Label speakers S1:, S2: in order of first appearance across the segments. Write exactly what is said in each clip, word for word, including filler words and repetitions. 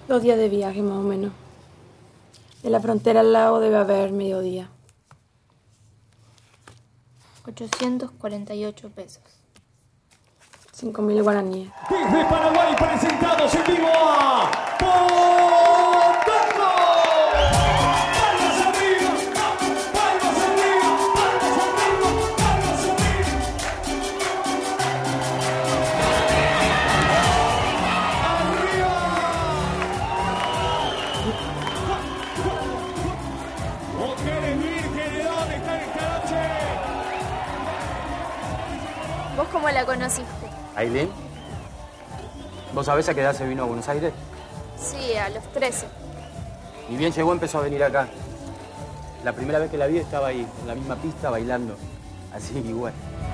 S1: Dos días de viaje, más o menos. De la frontera al lago debe haber mediodía.
S2: ochocientos cuarenta y ocho pesos.
S1: Cinco mil guaraníes.
S3: Desde Paraguay presentamos en vivo a Potango. ¡Palmas arriba! ¡Palmas arriba! ¡Palmas arriba! ¡Palmas arriba! ¡Arriba! Mujeres vírgenes, ¿de dónde están esta noche?
S2: ¿Vos cómo la conociste?
S4: ¿Ailén? ¿Vos sabés a qué edad se vino a Buenos Aires?
S2: Sí, a los trece.
S4: Ni bien llegó, empezó a venir acá. La primera vez que la vi estaba ahí, en la misma pista, bailando. Así igual.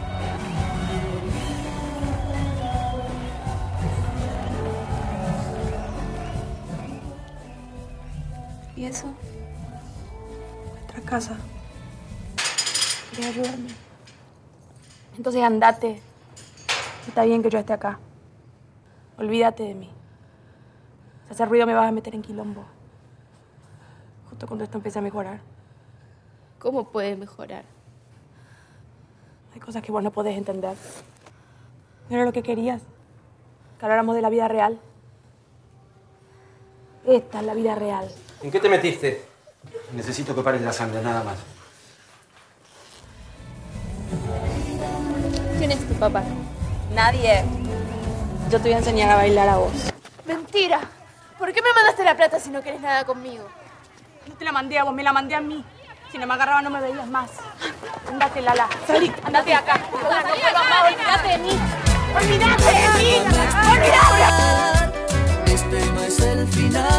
S1: ¿Y eso? Nuestra casa. ¿Querés ayudarme? Entonces andate. Está bien que yo esté acá. Olvídate de mí. Si hace ruido me vas a meter en quilombo. Justo cuando esto empiece a mejorar.
S2: ¿Cómo puede mejorar?
S1: Hay cosas que vos no podés entender. No era lo que querías. Que habláramos de la vida real. Esta es la vida real.
S4: ¿En qué te metiste? Necesito que pares la sangre, nada más.
S2: ¿Quién es tu papá?
S1: Nadie. Yo te voy a enseñar a bailar a vos.
S2: Mentira. ¿Por qué me mandaste la plata si no querés nada conmigo?
S1: No te la mandé a vos, me la mandé a mí. Si no me agarraba no me veías más. Andate, Lala. Salí, andate de acá. No vuelvas más, olvídate de mí. ¡Olvídate de mí! ¡Olvídate!
S5: Este no es el final.